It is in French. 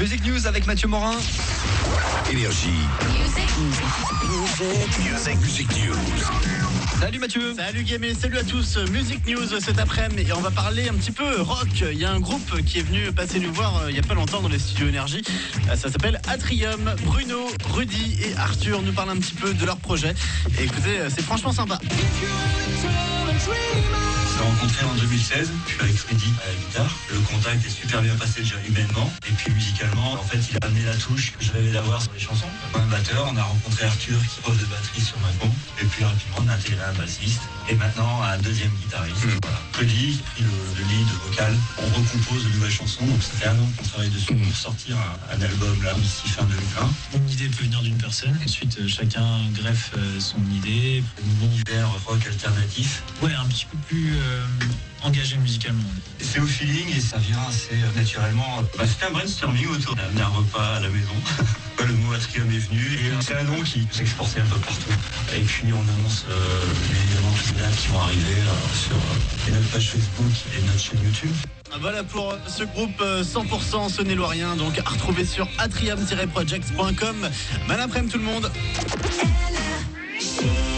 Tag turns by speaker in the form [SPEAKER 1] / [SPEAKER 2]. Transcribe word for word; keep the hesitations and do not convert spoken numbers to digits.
[SPEAKER 1] Music News avec Mathieu Morin.
[SPEAKER 2] Énergie. Music. Music News.
[SPEAKER 1] Salut Mathieu.
[SPEAKER 3] Salut Guémé, salut à tous. Music News cet après-midi et on va parler un petit peu rock. Il y a un groupe qui est venu passer nous voir euh, il y a pas longtemps dans les studios Énergie. Euh, Ça s'appelle Atrium. Bruno, Rudy et Arthur nous parlent un petit peu de leur projet. Et écoutez, euh, c'est franchement sympa.
[SPEAKER 4] On s'est rencontrés en deux mille seize, je suis avec Freddy à la guitare. Le contact est super bien passé déjà humainement. Et puis musicalement, en fait, il a amené la touche que je rêvais d'avoir sur les chansons. Un batteur, on a rencontré Arthur qui pose de batterie sur ma pompe. Et puis rapidement, on a intégré un bassiste. Et maintenant, un deuxième guitariste. Mmh. Voilà. Freddy qui a pris le, le lead vocal. On recompose de nouvelles chansons. Donc ça fait un an qu'on travaille dessus pour sortir un, un album là d'ici fin deux mille vingt.
[SPEAKER 5] Une idée peut venir d'une personne. Ensuite, euh, chacun greffe euh, son idée.
[SPEAKER 4] Un univers rock alternatif.
[SPEAKER 5] Ouais, un petit peu plus euh, engagé musicalement.
[SPEAKER 4] Et c'est au feeling et ça vient assez naturellement. Bah, c'était un brainstorming autour d'un un repas à la maison. Le mot Atrium est venu et c'est un nom qui s'exportait un peu partout. Et puis on annonce euh, les éléments qui vont arriver euh, sur euh, notre page Facebook et notre chaîne YouTube.
[SPEAKER 3] Voilà pour ce groupe cent pour cent saône-et-loirien, donc à retrouver sur atrium tiret projects point com. Bon après-midi tout le monde.